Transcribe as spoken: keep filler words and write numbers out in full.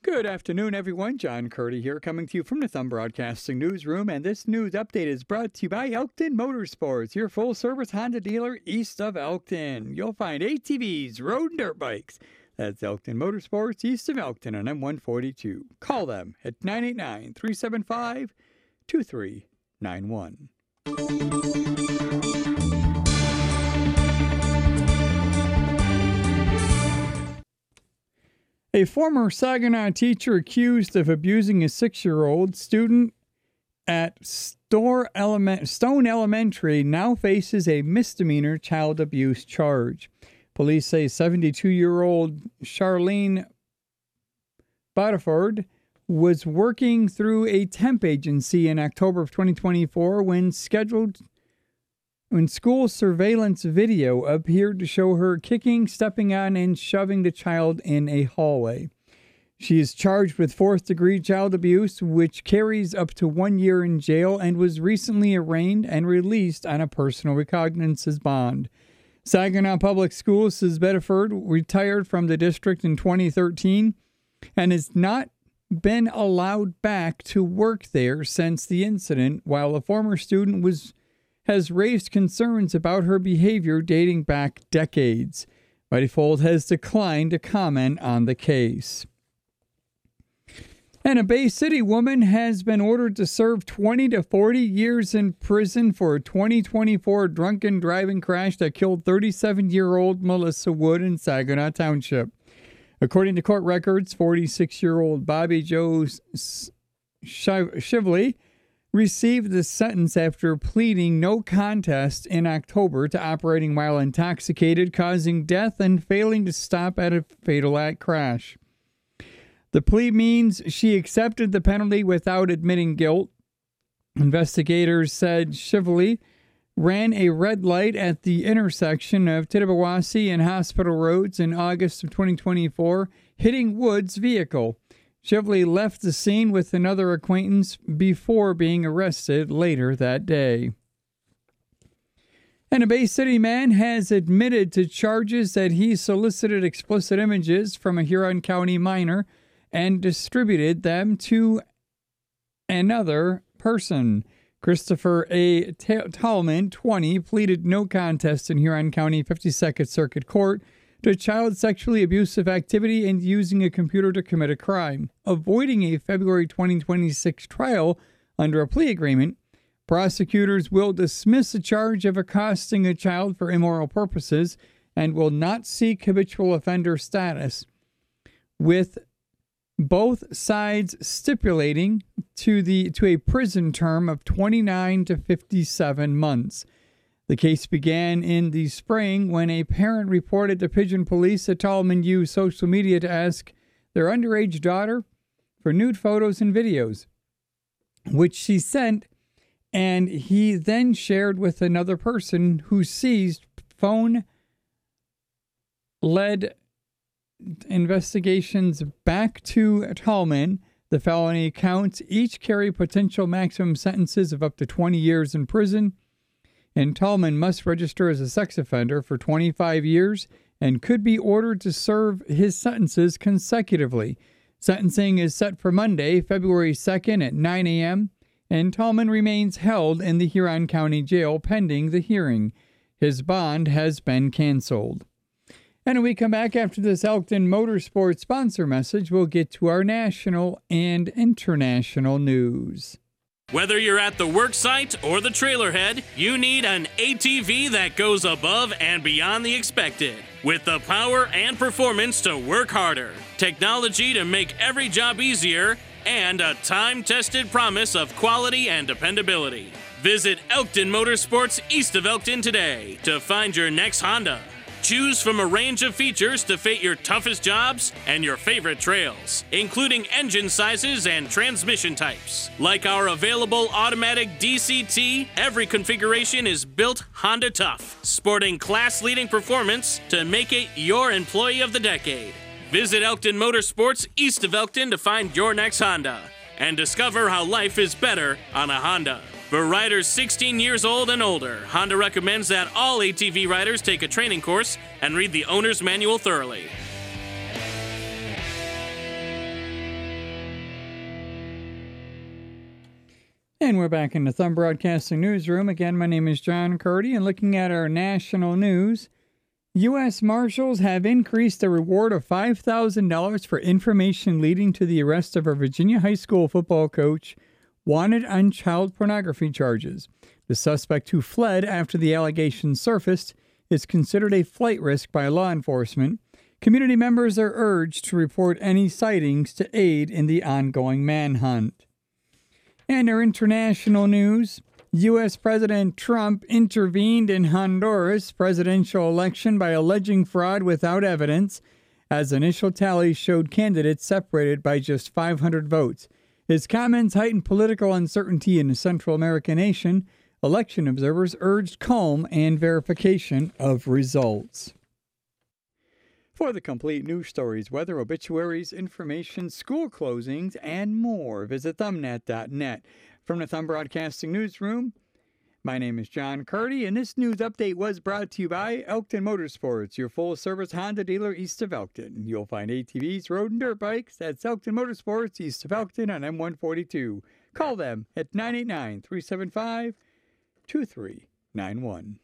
Good afternoon, everyone. John Curdy here, coming to you from the Thumb Broadcasting Newsroom, and this news update is brought to you by Elkton Motorsports, your full-service Honda dealer east of Elkton. You'll find A T Vs, road and dirt bikes. That's Elkton Motorsports east of Elkton on M one forty-two. Call them at nine eight nine, three seven five, two three nine one. A former Saginaw teacher accused of abusing a six-year-old student at Store Element, Stone Elementary now faces a misdemeanor child abuse charge. Police say seventy-two-year-old Charlene Bodiford was working through a temp agency in October of twenty twenty-four when scheduled when school surveillance video appeared to show her kicking, stepping on, and shoving the child in a hallway. She is charged with fourth-degree child abuse, which carries up to one year in jail, and was recently arraigned and released on a personal recognizance bond. Saginaw Public Schools says Bedford retired from the district in twenty thirteen and has not been allowed back to work there since the incident, while a former student was has raised concerns about her behavior dating back decades. Mightyfold has declined to comment on the case. And a Bay City woman has been ordered to serve twenty to forty years in prison for a twenty twenty-four drunken driving crash that killed thirty-seven-year-old Melissa Wood in Saginaw Township. According to court records, forty-six-year-old Bobby Joe Shively received the sentence after pleading no contest in October to operating while intoxicated, causing death, and failing to stop at a fatal crash. The plea means she accepted the penalty without admitting guilt. Investigators said Shively ran a red light at the intersection of Tittabawassee and Hospital Roads in August of twenty twenty-four, hitting Wood's vehicle. Shively left the scene with another acquaintance before being arrested later that day. And a Bay City man has admitted to charges that he solicited explicit images from a Huron County minor and distributed them to another person. Christopher A. Tallman, twenty, pleaded no contest in Huron County fifty-second Circuit Court to child sexually abusive activity and using a computer to commit a crime. Avoiding a February twenty twenty-six trial under a plea agreement, prosecutors will dismiss a charge of accosting a child for immoral purposes and will not seek habitual offender status, with both sides stipulating to the to a prison term of twenty-nine to fifty-seven months. The case began in the spring when a parent reported to Pigeon Police that Tallman used social media to ask their underage daughter for nude photos and videos, which she sent, and he then shared with another person who seized phone led investigations back to Tallman. The felony counts each carry potential maximum sentences of up to twenty years in prison, and Tallman must register as a sex offender for twenty-five years and could be ordered to serve his sentences consecutively. Sentencing is set for Monday, February second at nine a.m., and Tallman remains held in the Huron County Jail pending the hearing. His bond has been canceled. And when we come back after this Elkton Motorsports sponsor message, we'll get to our national and international news. Whether you're at the work site or the trailer head, you need an A T V that goes above and beyond the expected, with the power and performance to work harder, technology to make every job easier, and a time-tested promise of quality and dependability. Visit Elkton Motorsports east of Elkton today to find your next Honda. Choose from a range of features to fit your toughest jobs and your favorite trails, including engine sizes and transmission types. Like our available automatic D C T, every configuration is built Honda tough, sporting class-leading performance to make it your employee of the decade. Visit Elkton Motorsports east of Elkton to find your next Honda and discover how life is better on a Honda. For riders sixteen years old and older, Honda recommends that all A T V riders take a training course and read the owner's manual thoroughly. And we're back in the Thumb Broadcasting Newsroom. Again, my name is John Curdy, and looking at our national news, U S Marshals have increased the reward of five thousand dollars for information leading to the arrest of a Virginia high school football coach wanted on child pornography charges. The suspect, who fled after the allegations surfaced, is considered a flight risk by law enforcement. Community members are urged to report any sightings to aid in the ongoing manhunt. And our international news, U S President Trump intervened in Honduras presidential election by alleging fraud without evidence, as initial tallies showed candidates separated by just five hundred votes. His comments heightened political uncertainty in the Central American nation. Election observers urged calm and verification of results. For the complete news stories, weather, obituaries, information, school closings, and more, visit thumbnet dot net. From the Thumb Broadcasting Newsroom, my name is John Curdy, and this news update was brought to you by Elkton Motorsports, your full-service Honda dealer east of Elkton. You'll find A T Vs, road and dirt bikes. That's Elkton Motorsports east of Elkton on M one forty-two. Call them at nine eight nine, three seven five, two three nine one.